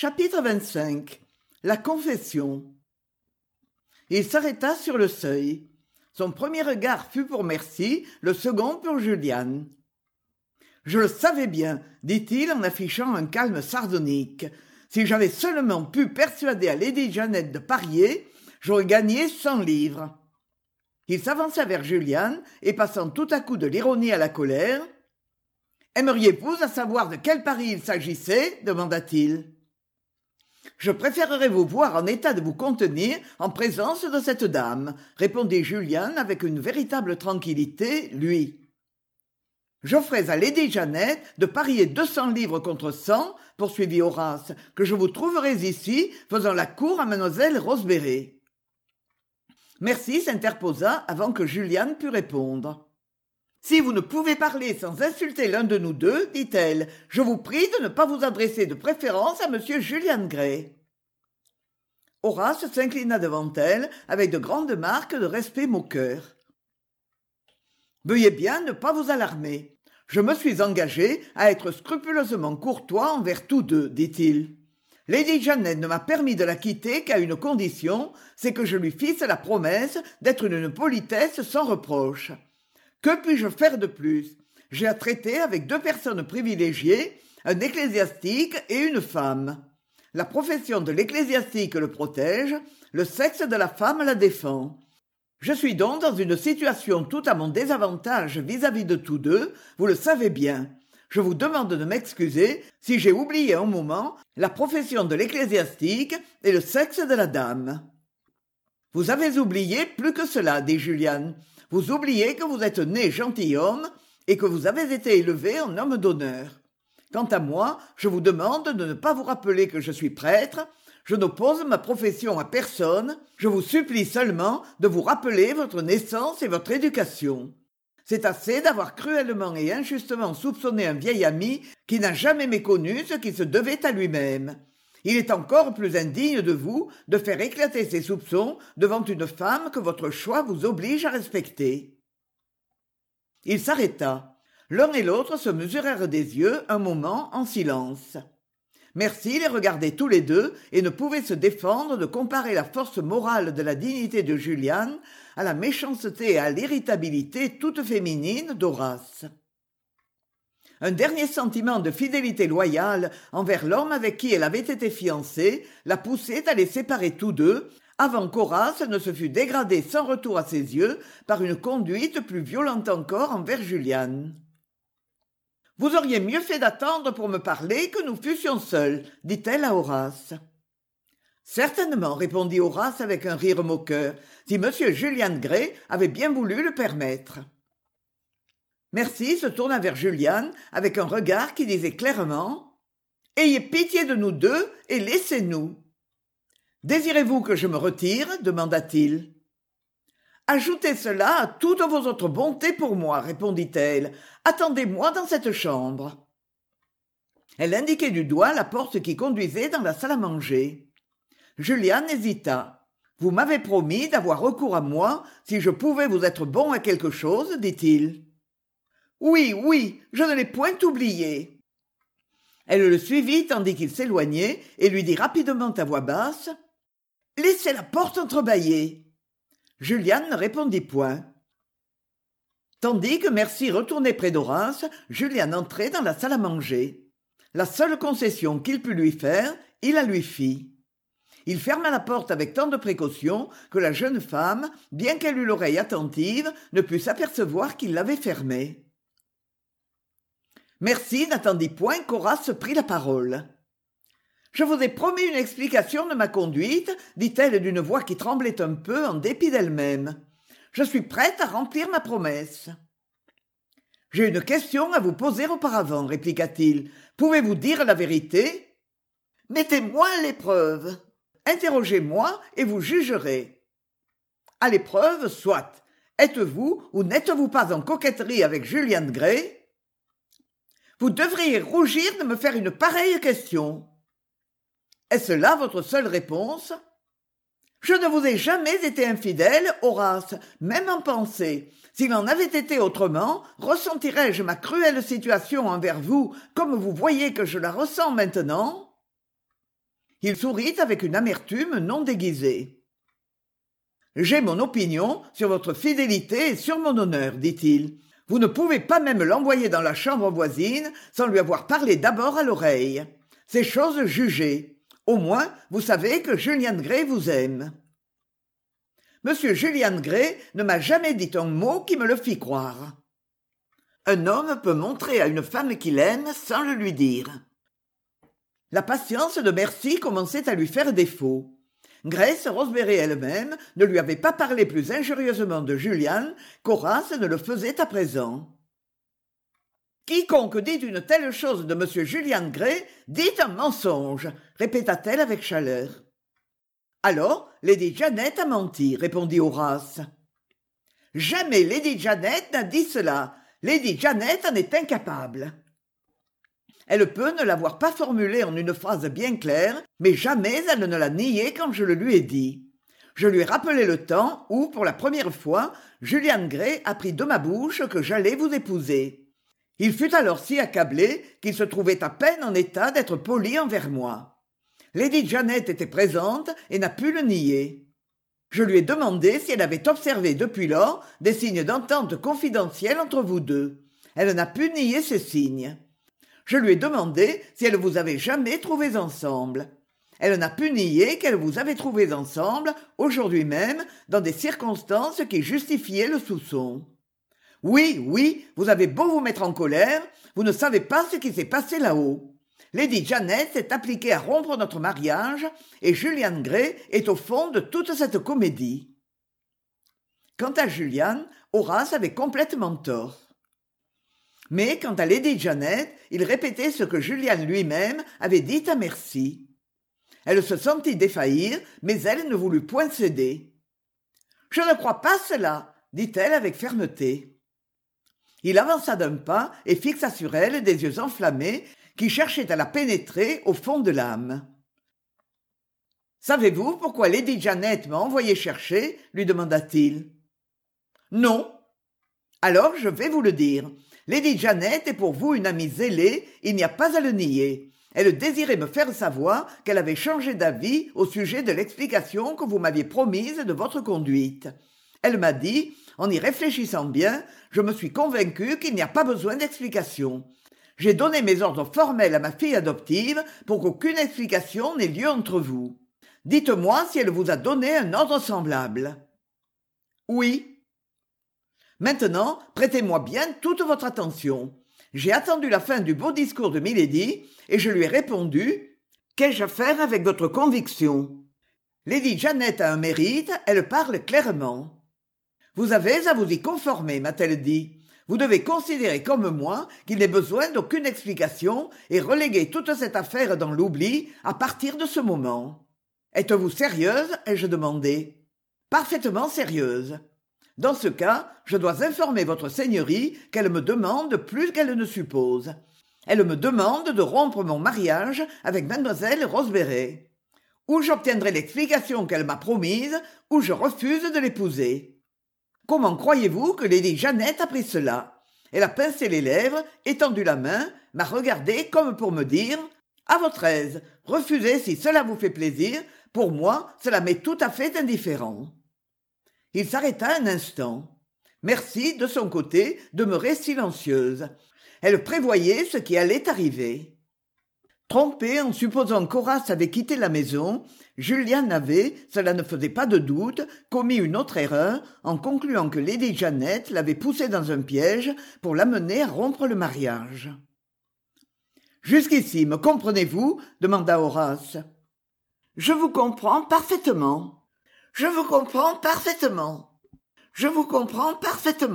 Chapitre 25. La confession. Il s'arrêta sur le seuil. Son premier regard fut pour Mercy, le second pour Julian. « Je le savais bien, dit-il en affichant un calme sardonique. Si j'avais seulement pu persuader à Lady Janet de parier, j'aurais gagné 100 livres. » Il s'avança vers Julian et passant tout à coup de l'ironie à la colère. « Aimeriez-vous à savoir de quel pari il s'agissait ?» demanda-t-il. « Je préférerais vous voir en état de vous contenir en présence de cette dame, » répondit Julian avec une véritable tranquillité, lui. « J'offrais à Lady Janet de parier 200 livres contre 100, poursuivit Horace, que je vous trouverais ici, faisant la cour à mademoiselle Rosebery. » Mercy s'interposa avant que Julian pût répondre. « Si vous ne pouvez parler sans insulter l'un de nous deux, dit-elle, je vous prie de ne pas vous adresser de préférence à monsieur Julian Gray. » Horace s'inclina devant elle avec de grandes marques de respect moqueur. « Veuillez bien ne pas vous alarmer. Je me suis engagé à être scrupuleusement courtois envers tous deux, dit-il. Lady Janet ne m'a permis de la quitter qu'à une condition, c'est que je lui fisse la promesse d'être d'une politesse sans reproche. Que puis-je faire de plus? J'ai à traiter avec deux personnes privilégiées, un ecclésiastique et une femme. La profession de l'ecclésiastique le protège, le sexe de la femme la défend. Je suis donc dans une situation tout à mon désavantage vis-à-vis de tous deux, vous le savez bien. Je vous demande de m'excuser si j'ai oublié un moment la profession de l'ecclésiastique et le sexe de la dame. »« Vous avez oublié plus que cela, dit Julian. Vous oubliez que vous êtes né gentilhomme et que vous avez été élevé en homme d'honneur. Quant à moi, je vous demande de ne pas vous rappeler que je suis prêtre. Je n'oppose ma profession à personne. Je vous supplie seulement de vous rappeler votre naissance et votre éducation. C'est assez d'avoir cruellement et injustement soupçonné un vieil ami qui n'a jamais méconnu ce qui se devait à lui-même. Il est encore plus indigne de vous de faire éclater ses soupçons devant une femme que votre choix vous oblige à respecter. » Il s'arrêta. L'un et l'autre se mesurèrent des yeux un moment en silence. Mercy les regardait tous les deux et ne pouvait se défendre de comparer la force morale de la dignité de Julian à la méchanceté et à l'irritabilité toute féminine d'Horace. Un dernier sentiment de fidélité loyale envers l'homme avec qui elle avait été fiancée la poussait à les séparer tous deux, avant qu'Horace ne se fût dégradé sans retour à ses yeux par une conduite plus violente encore envers Julian. « Vous auriez mieux fait d'attendre pour me parler que nous fussions seuls, » dit-elle à Horace. « Certainement, » répondit Horace avec un rire moqueur, « si monsieur Julian Gray avait bien voulu le permettre. » Mercy se tourna vers Julian avec un regard qui disait clairement « Ayez pitié de nous deux et laissez-nous. »« Désirez-vous que je me retire ?» demanda-t-il. « Ajoutez cela à toutes vos autres bontés pour moi, » répondit-elle. « Attendez-moi dans cette chambre. » Elle indiquait du doigt la porte qui conduisait dans la salle à manger. Julian hésita. « Vous m'avez promis d'avoir recours à moi si je pouvais vous être bon à quelque chose, dit-il. « Oui, oui, je ne l'ai point oublié. » Elle le suivit tandis qu'il s'éloignait et lui dit rapidement à voix basse « Laissez la porte entrebâillée. » Julian ne répondit point. Tandis que Mercy retournait près d'Horace, Julian entrait dans la salle à manger. La seule concession qu'il put lui faire, il la lui fit. Il ferma la porte avec tant de précaution que la jeune femme, bien qu'elle eût l'oreille attentive, ne put s'apercevoir qu'il l'avait fermée. Mercy n'attendit point qu'Horace prît la parole. « Je vous ai promis une explication de ma conduite, » dit-elle d'une voix qui tremblait un peu en dépit d'elle-même. « Je suis prête à remplir ma promesse. »« J'ai une question à vous poser auparavant, » répliqua-t-il. « Pouvez-vous dire la vérité ? Mettez-moi à l'épreuve. Interrogez-moi et vous jugerez. » « À l'épreuve, soit. Êtes-vous ou n'êtes-vous pas en coquetterie avec Julian Gray ? » « Vous devriez rougir de me faire une pareille question. » « Est-ce là votre seule réponse ? » « Je ne vous ai jamais été infidèle, Horace, même en pensée. S'il en avait été autrement, ressentirais-je ma cruelle situation envers vous comme vous voyez que je la ressens maintenant ? Il sourit avec une amertume non déguisée. « J'ai mon opinion sur votre fidélité et sur mon honneur, dit-il. Vous ne pouvez pas même l'envoyer dans la chambre voisine sans lui avoir parlé d'abord à l'oreille. C'est chose jugée. Au moins, vous savez que Julian Gray vous aime. » Monsieur Julian Gray ne m'a jamais dit un mot qui me le fît croire. Un homme peut montrer à une femme qu'il aime sans le lui dire. La patience de Mercy commençait à lui faire défaut. Grace Roseberry elle-même ne lui avait pas parlé plus injurieusement de Julian qu'Horace ne le faisait à présent. « Quiconque dit une telle chose de monsieur Julian Gray dit un mensonge, » répéta-t-elle avec chaleur. « Alors, Lady Janet a menti, » répondit Horace. « Jamais Lady Janet n'a dit cela. Lady Janet en est incapable. » Elle peut ne l'avoir pas formulé en une phrase bien claire, mais jamais elle ne l'a nié quand je le lui ai dit. Je lui ai rappelé le temps où, pour la première fois, Julian Gray apprit de ma bouche que j'allais vous épouser. Il fut alors si accablé qu'il se trouvait à peine en état d'être poli envers moi. Lady Janet était présente et n'a pu le nier. Je lui ai demandé si elle avait observé depuis lors des signes d'entente confidentielle entre vous deux. Elle n'a pu nier ces signes. Je lui ai demandé si elle vous avait jamais trouvés ensemble. Elle n'a pu nier qu'elle vous avait trouvés ensemble, aujourd'hui même, dans des circonstances qui justifiaient le soupçon. Oui, oui, vous avez beau vous mettre en colère, vous ne savez pas ce qui s'est passé là-haut. Lady Janet s'est appliquée à rompre notre mariage, et Julian Gray est au fond de toute cette comédie. Quant à Julian, Horace avait complètement tort. Mais quant à Lady Janet, il répétait ce que Julian lui-même avait dit à Mercy. Elle se sentit défaillir, mais elle ne voulut point céder. « Je ne crois pas cela, » dit-elle avec fermeté. Il avança d'un pas et fixa sur elle des yeux enflammés qui cherchaient à la pénétrer au fond de l'âme. « Savez-vous pourquoi Lady Janet m'a envoyé chercher ?» lui demanda-t-il. « Non. »« Alors je vais vous le dire. Lady Janet est pour vous une amie zélée, il n'y a pas à le nier. Elle désirait me faire savoir qu'elle avait changé d'avis au sujet de l'explication que vous m'aviez promise de votre conduite. Elle m'a dit, en y réfléchissant bien, je me suis convaincu qu'il n'y a pas besoin d'explication. J'ai donné mes ordres formels à ma fille adoptive pour qu'aucune explication n'ait lieu entre vous. Dites-moi si elle vous a donné un ordre semblable. » « Oui. » Maintenant, prêtez-moi bien toute votre attention. J'ai attendu la fin du beau discours de Milady, et je lui ai répondu « Qu'ai-je à faire avec votre conviction ?» Lady Janet a un mérite, elle parle clairement. « Vous avez à vous y conformer, m'a-t-elle dit. Vous devez considérer comme moi qu'il n'est besoin d'aucune explication et reléguer toute cette affaire dans l'oubli à partir de ce moment. »« Êtes-vous sérieuse ?» ai-je demandé. « Parfaitement sérieuse. » Dans ce cas, je dois informer votre seigneurie qu'elle me demande plus qu'elle ne suppose. Elle me demande de rompre mon mariage avec mademoiselle Roseberry. Ou j'obtiendrai l'explication qu'elle m'a promise, ou je refuse de l'épouser. Comment croyez-vous que Lady Janet a pris cela ? Elle a pincé les lèvres, étendu la main, m'a regardé comme pour me dire « À votre aise, refusez si cela vous fait plaisir, pour moi cela m'est tout à fait indifférent. » Il s'arrêta un instant. Mercy, de son côté, demeurait silencieuse. Elle prévoyait ce qui allait arriver. Trompé en supposant qu'Horace avait quitté la maison, Julian avait, cela ne faisait pas de doute, commis une autre erreur en concluant que Lady Janet l'avait poussé dans un piège pour l'amener à rompre le mariage. « Jusqu'ici, me comprenez-vous » demanda Horace. « Je vous comprends parfaitement. » « Je vous comprends parfaitement. Je vous comprends parfaitement. »«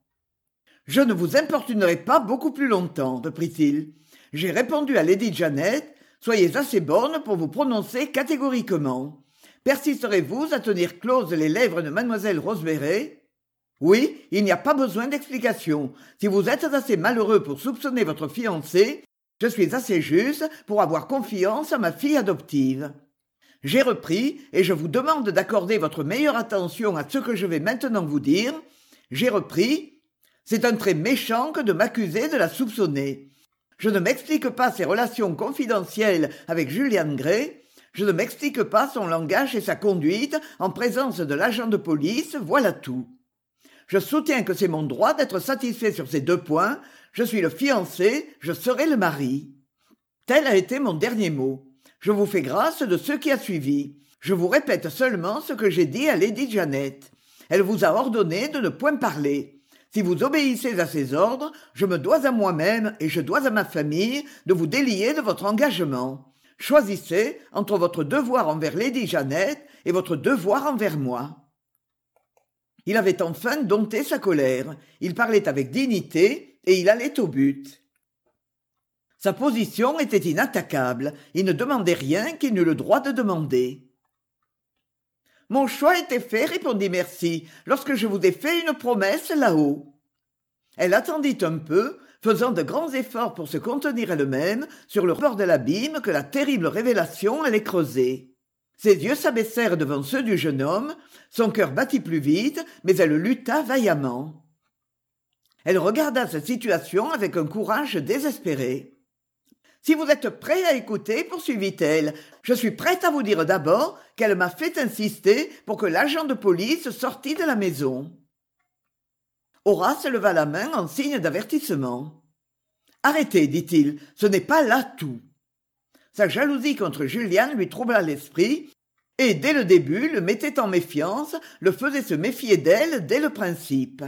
Je ne vous importunerai pas beaucoup plus longtemps, » reprit-il. « J'ai répondu à Lady Janet. Soyez assez bonne pour vous prononcer catégoriquement. Persisterez-vous à tenir closes les lèvres de mademoiselle Roseberry ? Oui, il n'y a pas besoin d'explication. Si vous êtes assez malheureux pour soupçonner votre fiancé, je suis assez juste pour avoir confiance à ma fille adoptive. » J'ai repris, et je vous demande d'accorder votre meilleure attention à ce que je vais maintenant vous dire. J'ai repris, c'est un trait méchant que de m'accuser de la soupçonner. Je ne m'explique pas ses relations confidentielles avec Julian Gray. Je ne m'explique pas son langage et sa conduite en présence de l'agent de police, voilà tout. Je soutiens que c'est mon droit d'être satisfait sur ces 2 points. Je suis le fiancé, je serai le mari. Tel a été mon dernier mot. Je vous fais grâce de ce qui a suivi. Je vous répète seulement ce que j'ai dit à Lady Janet. Elle vous a ordonné de ne point parler. Si vous obéissez à ses ordres, je me dois à moi-même et je dois à ma famille de vous délier de votre engagement. Choisissez entre votre devoir envers Lady Janet et votre devoir envers moi. Il avait enfin dompté sa colère. Il parlait avec dignité et il allait au but. Sa position était inattaquable. Il ne demandait rien qu'il n'eût le droit de demander. « Mon choix était fait, répondit Mercy, lorsque je vous ai fait une promesse là-haut. » Elle attendit un peu, faisant de grands efforts pour se contenir elle-même sur le bord de l'abîme que la terrible révélation allait creuser. Ses yeux s'abaissèrent devant ceux du jeune homme, son cœur battit plus vite, mais elle lutta vaillamment. Elle regarda sa situation avec un courage désespéré. « Si vous êtes prêt à écouter, poursuivit-elle, je suis prête à vous dire d'abord qu'elle m'a fait insister pour que l'agent de police sortît de la maison. » Horace leva la main en signe d'avertissement. « Arrêtez, dit-il, ce n'est pas là tout. » Sa jalousie contre Julian lui troubla l'esprit, et dès le début le mettait en méfiance, le faisait se méfier d'elle dès le principe.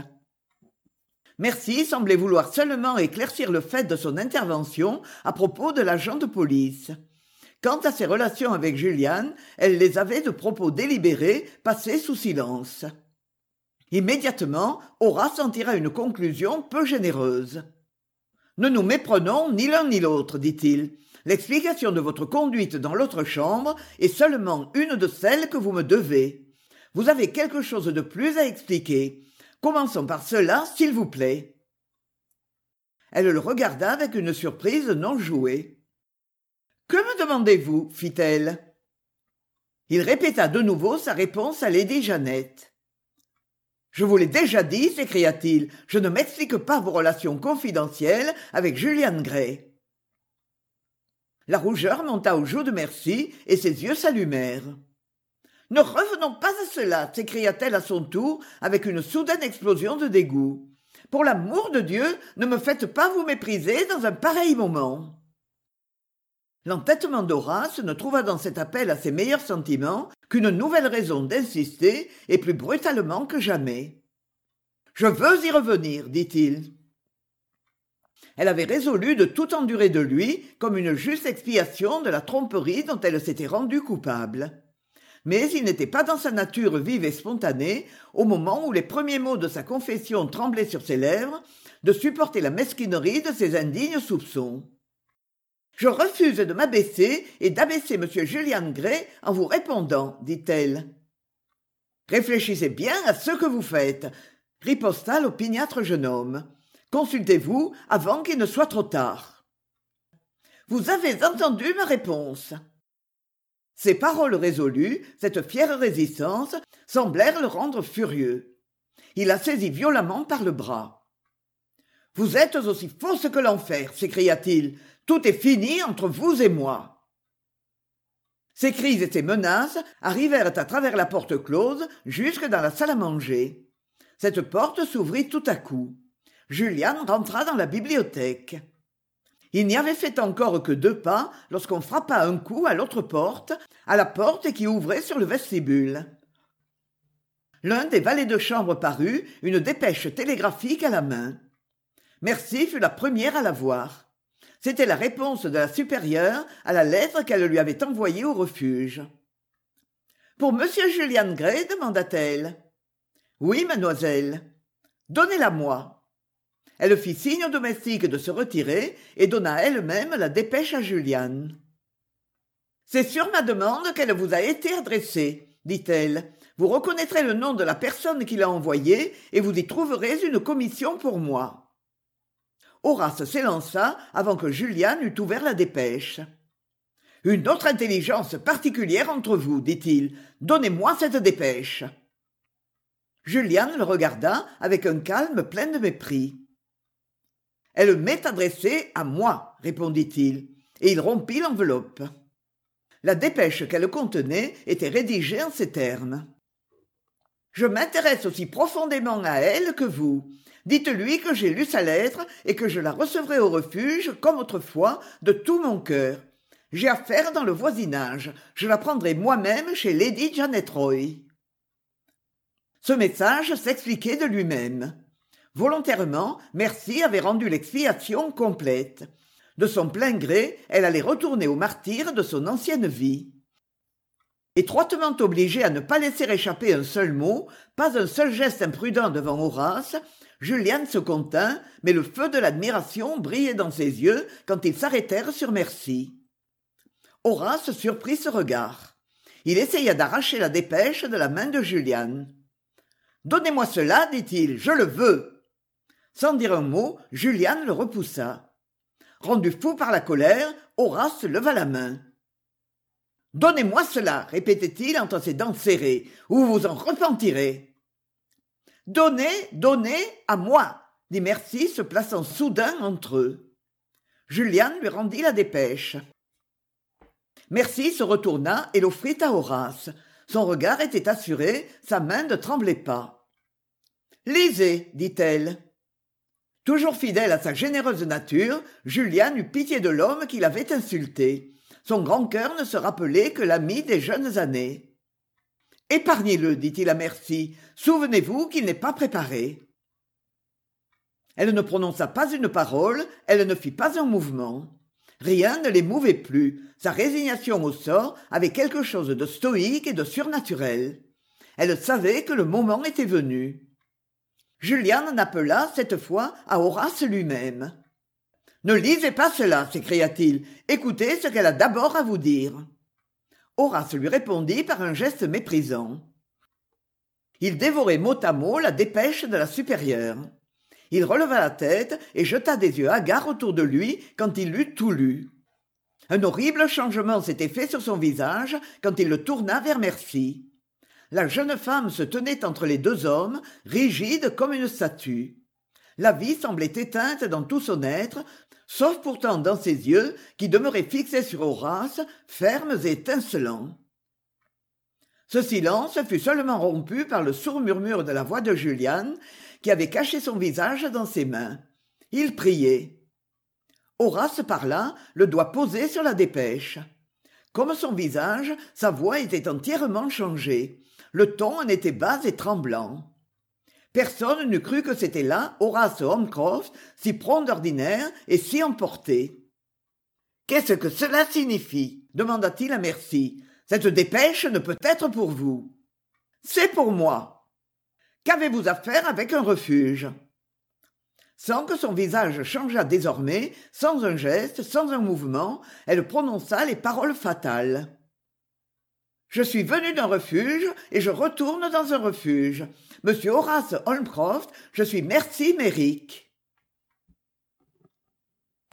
Mercy semblait vouloir seulement éclaircir le fait de son intervention à propos de l'agent de police. Quant à ses relations avec Julian, elle les avait de propos délibérés passés sous silence. Immédiatement, Horace en tira une conclusion peu généreuse. « Ne nous méprenons ni l'un ni l'autre, dit-il. L'explication de votre conduite dans l'autre chambre est seulement une de celles que vous me devez. Vous avez quelque chose de plus à expliquer. Commençons par cela, s'il vous plaît. » Elle le regarda avec une surprise non jouée. « Que me demandez-vous » fit-elle. Il répéta de nouveau sa réponse à Lady Janet. « Je vous l'ai déjà dit, s'écria-t-il, je ne m'explique pas vos relations confidentielles avec Julian Gray. » La rougeur monta aux joues de Mercy et ses yeux s'allumèrent. « Ne revenons pas à cela !» s'écria-t-elle à son tour avec une soudaine explosion de dégoût. « Pour l'amour de Dieu, ne me faites pas vous mépriser dans un pareil moment !» L'entêtement d'Horace ne trouva dans cet appel à ses meilleurs sentiments qu'une nouvelle raison d'insister et plus brutalement que jamais. « Je veux y revenir, dit-il. » Elle avait résolu de tout endurer de lui comme une juste expiation de la tromperie dont elle s'était rendue coupable. Mais il n'était pas dans sa nature vive et spontanée, au moment où les premiers mots de sa confession tremblaient sur ses lèvres, de supporter la mesquinerie de ses indignes soupçons. « Je refuse de m'abaisser et d'abaisser M. Julian Gray en vous répondant, dit-elle. « Réfléchissez bien à ce que vous faites, riposta l'opiniâtre jeune homme. Consultez-vous avant qu'il ne soit trop tard. » « Vous avez entendu ma réponse. » Ces paroles résolues, cette fière résistance, semblèrent le rendre furieux. Il la saisit violemment par le bras. « Vous êtes aussi fausse que l'enfer !» s'écria-t-il. « Tout est fini entre vous et moi. » Ces cris et ces menaces arrivèrent à travers la porte close jusque dans la salle à manger. Cette porte s'ouvrit tout à coup. Julian rentra dans la bibliothèque. Il n'y avait fait encore que 2 pas lorsqu'on frappa un coup à l'autre porte, à la porte qui ouvrait sur le vestibule. L'un des valets de chambre parut, une dépêche télégraphique à la main. Mercy fut la première à la voir. C'était la réponse de la supérieure à la lettre qu'elle lui avait envoyée au refuge. « Pour monsieur Julian Gray ?» demanda-t-elle. « Oui, mademoiselle. »« Donnez-la-moi. » Elle fit signe au domestique de se retirer et donna elle-même la dépêche à Julian. « C'est sur ma demande qu'elle vous a été adressée, » dit-elle. « Vous reconnaîtrez le nom de la personne qui l'a envoyée et vous y trouverez une commission pour moi. » Horace s'élança avant que Julian eût ouvert la dépêche. « Une autre intelligence particulière entre vous, dit-il. Donnez-moi cette dépêche. » Julian le regarda avec un calme plein de mépris. « Elle m'est adressée à moi, répondit-il, et il rompit l'enveloppe. La dépêche qu'elle contenait était rédigée en ces termes. Je m'intéresse aussi profondément à elle que vous. Dites-lui que j'ai lu sa lettre et que je la recevrai au refuge, comme autrefois, de tout mon cœur. J'ai affaire dans le voisinage. Je la prendrai moi-même chez Lady Janet Roy. Ce message s'expliquait de lui-même. Volontairement, Mercy avait rendu l'expiation complète. De son plein gré, elle allait retourner au martyre de son ancienne vie. Étroitement obligée à ne pas laisser échapper un seul mot, pas un seul geste imprudent devant Horace, Julian se contint, mais le feu de l'admiration brillait dans ses yeux quand ils s'arrêtèrent sur Mercy. Horace surprit ce regard. Il essaya d'arracher la dépêche de la main de Julian. « Donnez-moi cela, dit-il, je le veux !» Sans dire un mot, Julian le repoussa. Rendu fou par la colère, Horace leva la main. « Donnez-moi cela, répétait-il entre ses dents serrées, ou vous en repentirez. »« Donnez, donnez, à moi !» dit Mercy, se plaçant soudain entre eux. Julian lui rendit la dépêche. Mercy se retourna et l'offrit à Horace. Son regard était assuré, sa main ne tremblait pas. « Lisez, dit-elle. » Toujours fidèle à sa généreuse nature, Julian eut pitié de l'homme qui l'avait insulté. Son grand cœur ne se rappelait que l'ami des jeunes années. « Épargnez-le, dit-il à Mercy. Souvenez-vous qu'il n'est pas préparé. » Elle ne prononça pas une parole, elle ne fit pas un mouvement. Rien ne l'émouvait plus. Sa résignation au sort avait quelque chose de stoïque et de surnaturel. Elle savait que le moment était venu. Julian en appela, cette fois, à Horace lui-même. « Ne lisez pas cela, s'écria-t-il. Écoutez ce qu'elle a d'abord à vous dire. » Horace lui répondit par un geste méprisant. Il dévorait mot à mot la dépêche de la supérieure. Il releva la tête et jeta des yeux hagards autour de lui quand il eut tout lu. Un horrible changement s'était fait sur son visage quand il le tourna vers Mercy. La jeune femme se tenait entre les deux hommes, rigide comme une statue. La vie semblait éteinte dans tout son être, sauf pourtant dans ses yeux qui demeuraient fixés sur Horace, fermes et étincelants. Ce silence fut seulement rompu par le sourd murmure de la voix de Julian, qui avait caché son visage dans ses mains. Il priait. Horace parla, le doigt posé sur la dépêche. Comme son visage, sa voix était entièrement changée. Le ton en était bas et tremblant. Personne n'eût cru que c'était là Horace Holmcroft, si prompt d'ordinaire et si emporté. « Qu'est-ce que cela signifie ?» demanda-t-il à Mercy. « Cette dépêche ne peut être pour vous. »« C'est pour moi. »« Qu'avez-vous à faire avec un refuge ?» Sans que son visage changeât désormais, sans un geste, sans un mouvement, elle prononça les paroles fatales. « Je suis venu d'un refuge et je retourne dans un refuge. Monsieur Horace Holmcroft, je suis Mercy Merrick. »